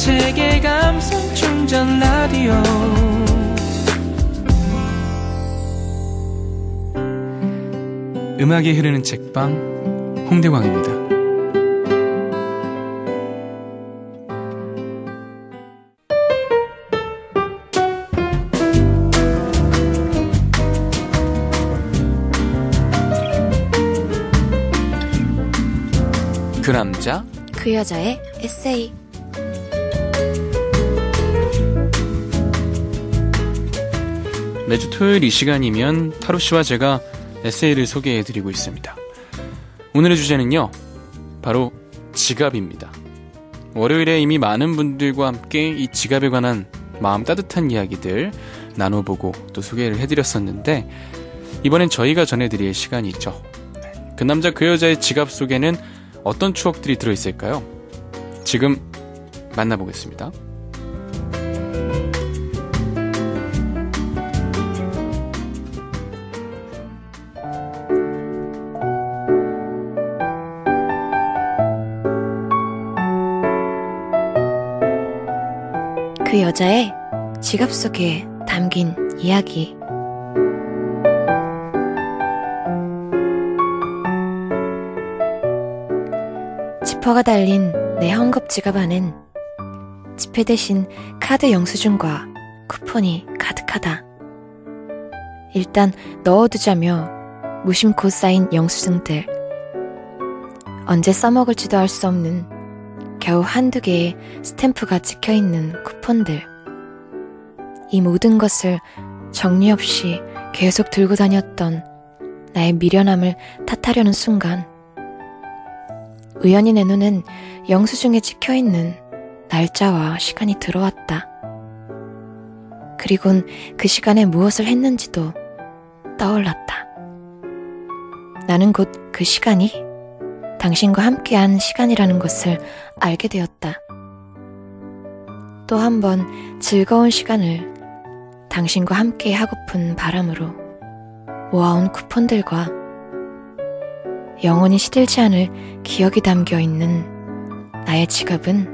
세계 감성 충전 라디오 음악이 흐르는 책방 홍대광입니다. 그 남자 그 여자의 에세이. 매주 토요일 이 시간이면 타로씨와 제가 에세이를 소개해드리고 있습니다. 오늘의 주제는요, 바로 지갑입니다. 월요일에 이미 많은 분들과 함께 이 지갑에 관한 마음 따뜻한 이야기들 나눠보고 또 소개를 해드렸었는데, 이번엔 저희가 전해드릴 시간이죠. 그 남자 그 여자의 지갑 속에는 어떤 추억들이 들어있을까요? 지금 만나보겠습니다. 그 여자의 지갑 속에 담긴 이야기. 지퍼가 달린 내 헝겊 지갑 안엔 지폐 대신 카드 영수증과 쿠폰이 가득하다. 일단 넣어두자며 무심코 쌓인 영수증들. 언제 써먹을지도 알 수 없는 겨우 한두 개의 스탬프가 찍혀있는 쿠폰들. 이 모든 것을 정리 없이 계속 들고 다녔던 나의 미련함을 탓하려는 순간 우연히 내 눈엔 영수증에 찍혀있는 날짜와 시간이 들어왔다. 그리곤 그 시간에 무엇을 했는지도 떠올랐다. 나는 곧 그 시간이 당신과 함께한 시간이라는 것을 알게 되었다. 또 한 번 즐거운 시간을 당신과 함께 하고픈 바람으로 모아온 쿠폰들과 영원히 시들지 않을 기억이 담겨있는 나의 지갑은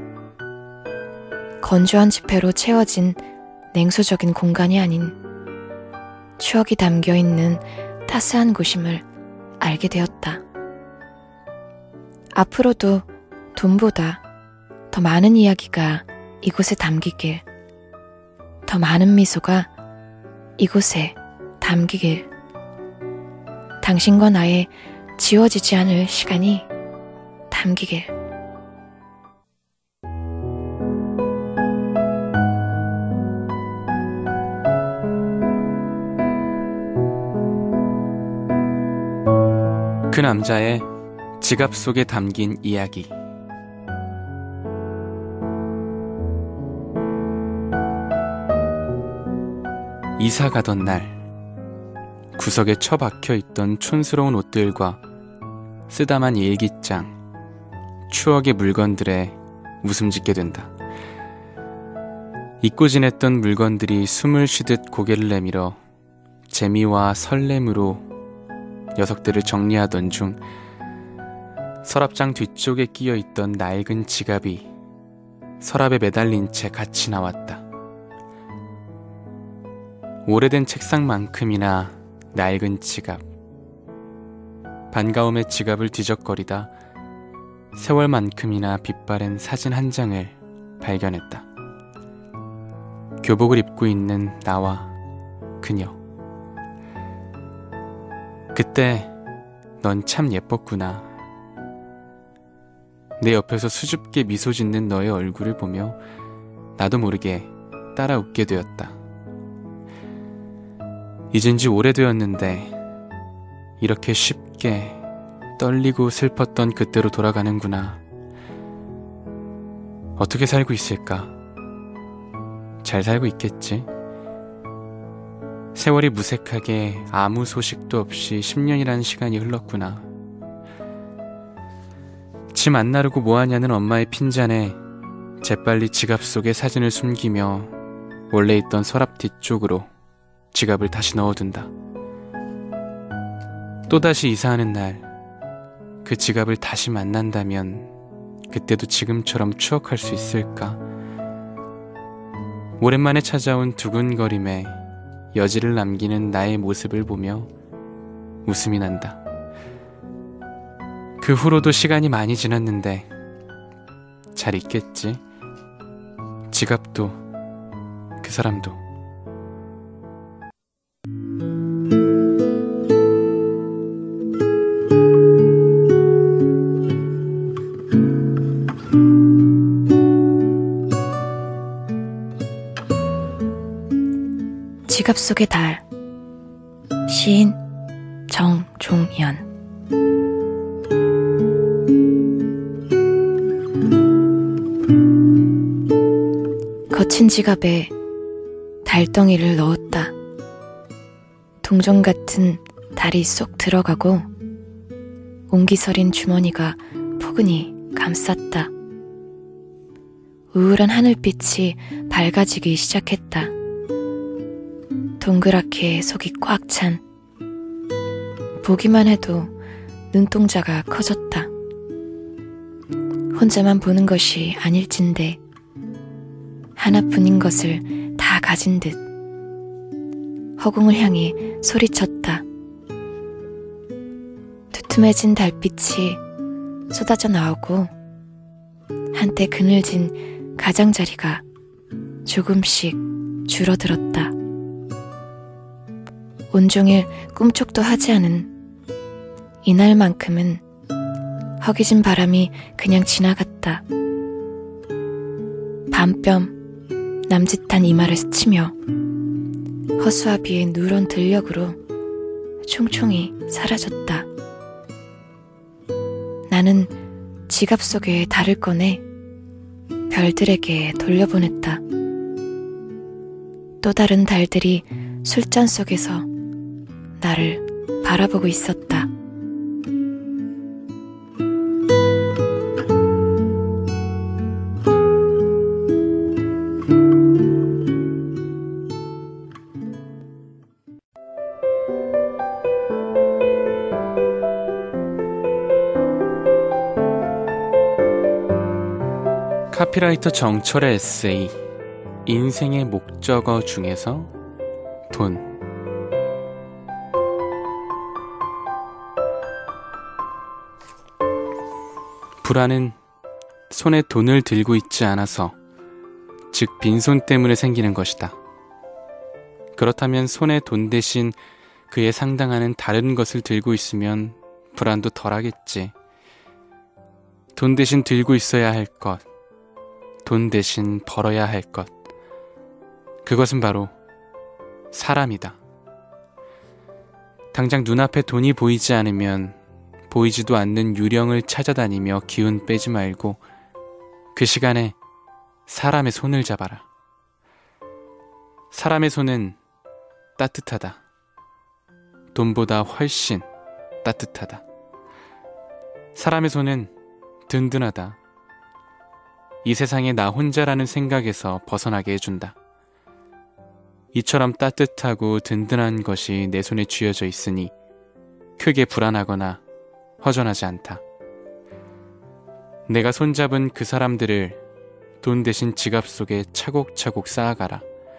건조한 지폐로 채워진 냉소적인 공간이 아닌 추억이 담겨있는 따스한 곳임을 알게 되었다. 앞으로도 돈보다 더 많은 이야기가 이곳에 담기길, 더 많은 미소가 이곳에 담기길, 당신과 나의 지워지지 않을 시간이 담기길. 그 남자의 지갑 속에 담긴 이야기. 이사 가던 날, 구석에 처박혀 있던 촌스러운 옷들과 쓰다만 일기장, 추억의 물건들에 웃음 짓게 된다. 잊고 지냈던 물건들이 숨을 쉬듯 고개를 내밀어 재미와 설렘으로 녀석들을 정리하던 중 서랍장 뒤쪽에 끼어있던 낡은 지갑이 서랍에 매달린 채 같이 나왔다. 오래된 책상만큼이나 낡은 지갑. 반가움에 지갑을 뒤적거리다 세월만큼이나 빛바랜 사진 한 장을 발견했다. 교복을 입고 있는 나와 그녀. 그때 넌 참 예뻤구나. 내 옆에서 수줍게 미소 짓는 너의 얼굴을 보며 나도 모르게 따라 웃게 되었다. 잊은 지 오래되었는데 이렇게 쉽게 떨리고 슬펐던 그때로 돌아가는구나. 어떻게 살고 있을까? 잘 살고 있겠지? 세월이 무색하게 아무 소식도 없이 10년이라는 시간이 흘렀구나. 짐 안 나르고 뭐하냐는 엄마의 핀잔에 재빨리 지갑 속에 사진을 숨기며 원래 있던 서랍 뒤쪽으로 지갑을 다시 넣어둔다. 또다시 이사하는 날, 그 지갑을 다시 만난다면 그때도 지금처럼 추억할 수 있을까? 오랜만에 찾아온 두근거림에 여지를 남기는 나의 모습을 보며 웃음이 난다. 그 후로도 시간이 많이 지났는데 잘 있겠지. 지갑도 그 사람도. 지갑 속의 달. 시인 정종연. 거친 지갑에 달덩이를 넣었다. 동전 같은 달이 쏙 들어가고 옹기서린 주머니가 포근히 감쌌다. 우울한 하늘빛이 밝아지기 시작했다. 동그랗게 속이 꽉 찬, 보기만 해도 눈동자가 커졌다. 혼자만 보는 것이 아닐진데 하나뿐인 것을 다 가진 듯 허공을 향해 소리쳤다. 두툼해진 달빛이 쏟아져 나오고 한때 그늘진 가장자리가 조금씩 줄어들었다. 온종일 꿈쩍도 하지 않은 이날만큼은 허기진 바람이 그냥 지나갔다. 밤뼘 남짓한 이마를 스치며 허수아비의 누런 들녘으로 총총히 사라졌다. 나는 지갑 속에 달을 꺼내 별들에게 돌려보냈다. 또 다른 달들이 술잔 속에서 나를 바라보고 있었다. 카피라이터 정철의 에세이 인생의 목적어 중에서 돈. 불안은 손에 돈을 들고 있지 않아서, 즉 빈손 때문에 생기는 것이다. 그렇다면 손에 돈 대신 그에 상당하는 다른 것을 들고 있으면 불안도 덜하겠지. 돈 대신 들고 있어야 할 것, 돈 대신 벌어야 할 것, 그것은 바로 사람이다. 당장 눈앞에 돈이 보이지 않으면 보이지도 않는 유령을 찾아다니며 기운 빼지 말고 그 시간에 사람의 손을 잡아라. 사람의 손은 따뜻하다. 돈보다 훨씬 따뜻하다. 사람의 손은 든든하다. 이 세상에 나 혼자라는 생각에서 벗어나게 해준다. 이처럼 따뜻하고 든든한 것이 내 손에 쥐어져 있으니 크게 불안하거나 허전하지 않다. 내가 손잡은 그 사람들을 돈 대신 지갑 속에 차곡차곡 쌓아가라.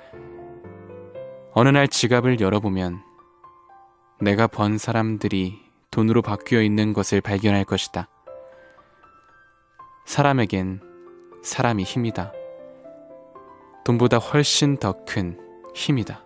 어느 날 지갑을 열어보면 내가 번 사람들이 돈으로 바뀌어 있는 것을 발견할 것이다. 사람에겐 사람이 힘이다. 돈보다 훨씬 더 큰 힘이다.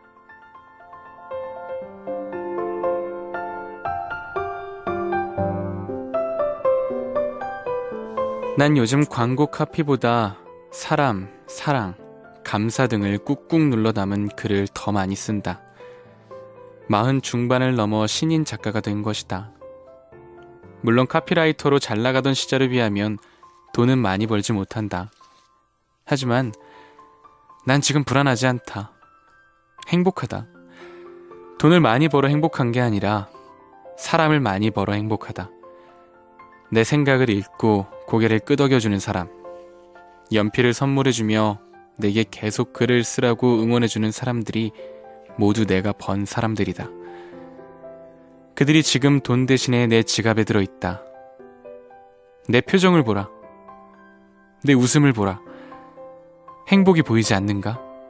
난 요즘 광고 카피보다 사람, 사랑, 감사 등을 꾹꾹 눌러 담은 글을 더 많이 쓴다. 40 중반을 넘어 신인 작가가 된 것이다. 물론 카피라이터로 잘 나가던 시절에 비하면 돈은 많이 벌지 못한다. 하지만 난 지금 불안하지 않다. 행복하다. 돈을 많이 벌어 행복한 게 아니라 사람을 많이 벌어 행복하다. 내 생각을 읽고 고개를 끄덕여주는 사람, 연필을 선물해주며 내게 계속 글을 쓰라고 응원해주는 사람들이 모두 내가 번 사람들이다. 그들이 지금 돈 대신에 내 지갑에 들어있다. 내 표정을 보라. 내 웃음을 보라. 행복이 보이지 않는가?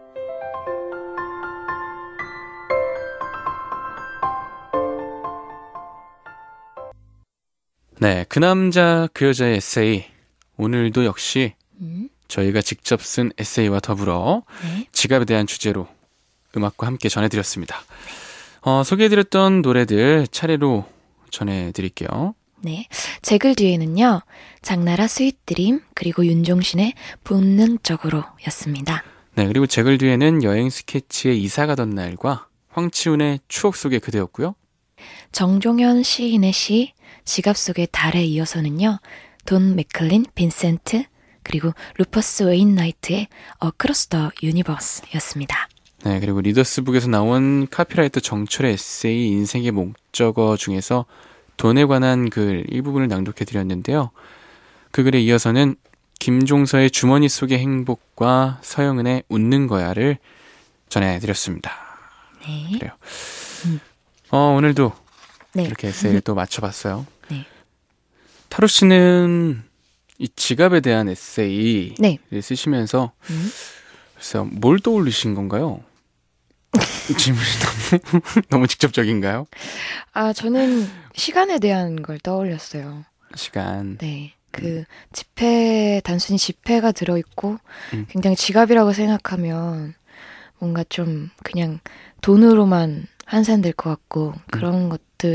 네, 그 남자 그 여자의 에세이. 오늘도 역시 저희가 직접 쓴 에세이와 더불어 네. 지갑에 대한 주제로 음악과 함께 전해드렸습니다. 소개해드렸던 노래들 차례로 전해드릴게요. 네, 제 글 뒤에는요. 장나라 스윗드림 그리고 윤종신의 본능적으로 였습니다. 네, 그리고 제 글 뒤에는 여행 스케치의 이사 가던 날과 황치훈의 추억 속의 그대였고요. 정종현 시인의 시 지갑 속의 달에 이어서는요. 돈 맥클린 빈센트 그리고 루퍼스 웨인나이트의 어크로스 더 유니버스였습니다. 네, 그리고 리더스북에서 나온 카피라이터 정철의 에세이 인생의 목적어 중에서 돈에 관한 글 일부분을 낭독해드렸는데요. 그 글에 이어서는 김종서의 주머니 속의 행복과 서영은의 웃는 거야를 전해드렸습니다. 네. 그래요. 오늘도 네. 이렇게 에세이를 또 맞춰봤어요. 네. 타로 씨는 이 지갑에 대한 에세이를 네. 쓰시면서 글쎄요, 뭘 떠올리신 건가요? 질문이 너무 직접적인가요? 저는 시간에 대한 걸 떠올렸어요. 시간. 네. 단순히 지폐가 들어있고, 음. 굉장히 지갑이라고 생각하면, 뭔가 좀, 그냥 돈으로만 환산될 것 같고, 그런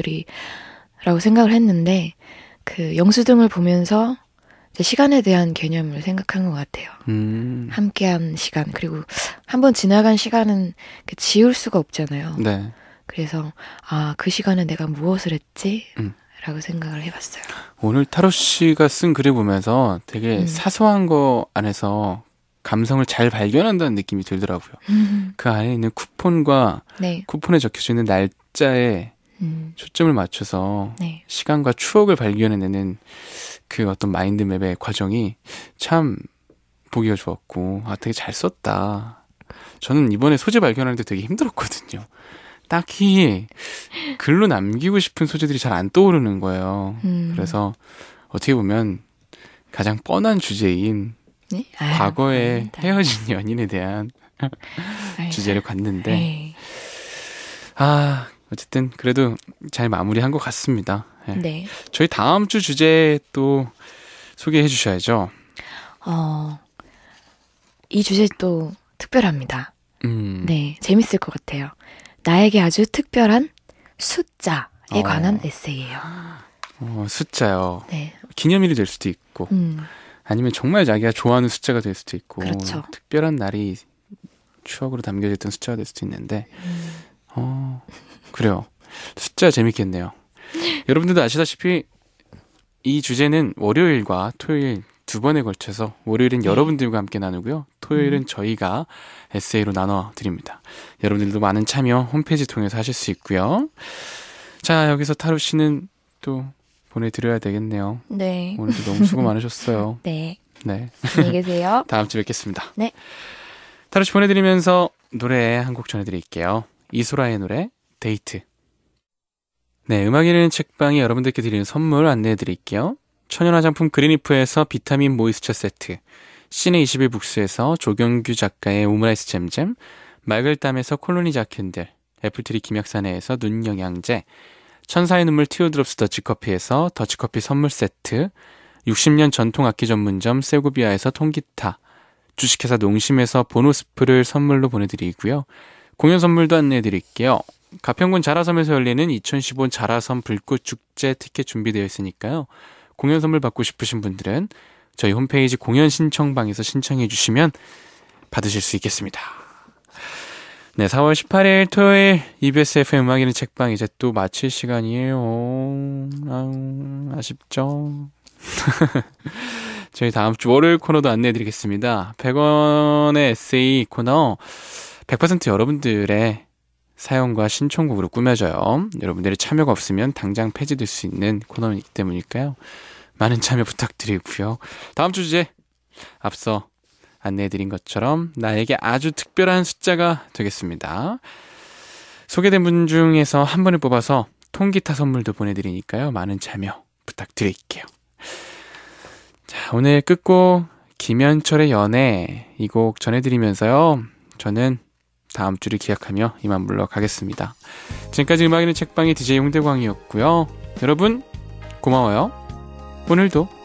것들이라고 생각을 했는데, 영수증을 보면서, 이제 시간에 대한 개념을 생각한 것 같아요. 함께한 시간, 그리고 한번 지나간 시간은 지울 수가 없잖아요. 네. 그래서, 그 시간에 내가 무엇을 했지? 라고 생각을 해봤어요. 오늘 타로 씨가 쓴 글을 보면서 되게 사소한 거 안에서 감성을 잘 발견한다는 느낌이 들더라고요. 그 안에 있는 쿠폰과 네. 쿠폰에 적혀져 있는 날짜에 초점을 맞춰서 네. 시간과 추억을 발견해내는 그 어떤 마인드맵의 과정이 참 보기가 좋았고, 되게 잘 썼다. 저는 이번에 소재 발견할 때 되게 힘들었거든요. 딱히 글로 남기고 싶은 소재들이 잘 안 떠오르는 거예요. 그래서 그래서 어떻게 보면 가장 뻔한 주제인 네? 과거에 아닙니다. 헤어진 연인에 대한 주제를 갔는데, 네. 어쨌든 그래도 잘 마무리한 것 같습니다. 네. 네. 저희 다음 주 주제 또 소개해 주셔야죠. 이 주제 또 특별합니다. 네, 재밌을 것 같아요. 나에게 아주 특별한 숫자에 관한 에세이예요. 숫자요. 네. 기념일이 될 수도 있고, 아니면 정말 자기가 좋아하는 숫자가 될 수도 있고, 그렇죠. 특별한 날이 추억으로 담겨져 있던 숫자가 될 수도 있는데, 그래요. 숫자 재밌겠네요. 여러분들도 아시다시피 이 주제는 월요일과 토요일 두 번에 걸쳐서, 월요일은 여러분들과 함께 나누고요, 토요일은 저희가 에세이로 나눠드립니다. 여러분들도 많은 참여 홈페이지 통해서 하실 수 있고요. 자, 여기서 타로 씨는 또 보내드려야 되겠네요. 네. 오늘도 너무 수고 많으셨어요. 네. 네. 안녕히 계세요. 다음 주에 뵙겠습니다. 네. 타로 씨 보내드리면서 노래 한 곡 전해드릴게요. 이소라의 노래 데이트. 네, 음악 읽는 책방이 여러분들께 드리는 선물 안내해드릴게요. 천연 화장품 그린리프에서 비타민 모이스처 세트, 시내 21북스에서 조경규 작가의 오므라이스 잼잼, 말글담에서 콜로니 자켓들, 애플트리 김약사네에서 눈 영양제, 천사의 눈물 티오드롭스 더치커피에서 더치커피 선물 세트, 60년 전통 악기 전문점 세고비아에서 통기타, 주식회사 농심에서 보노스프를 선물로 보내드리고요. 공연 선물도 안내해드릴게요. 가평군 자라섬에서 열리는 2015 자라섬 불꽃축제 티켓 준비되어 있으니까요. 공연 선물 받고 싶으신 분들은 저희 홈페이지 공연 신청방에서 신청해 주시면 받으실 수 있겠습니다. 네, 4월 18일 토요일 EBS FM 음악이는 책방 이제 또 마칠 시간이에요. 아쉽죠? 저희 다음 주 월요일 코너도 안내해 드리겠습니다. 100원의 에세이 코너 100% 여러분들의 사연과 신청곡으로 꾸며져요. 여러분들의 참여가 없으면 당장 폐지될 수 있는 코너이기 때문일까요? 많은 참여 부탁드리고요. 다음 주 주제 앞서 안내해드린 것처럼 나에게 아주 특별한 숫자가 되겠습니다. 소개된 분 중에서 한 분을 뽑아서 통기타 선물도 보내드리니까요. 많은 참여 부탁드릴게요. 자, 오늘 끝곡 김현철의 연애 이 곡 전해드리면서요. 저는 다음 주를 기약하며 이만 물러가겠습니다. 지금까지 음악있는 책방의 DJ 홍대광이었고요. 여러분 고마워요. 오늘도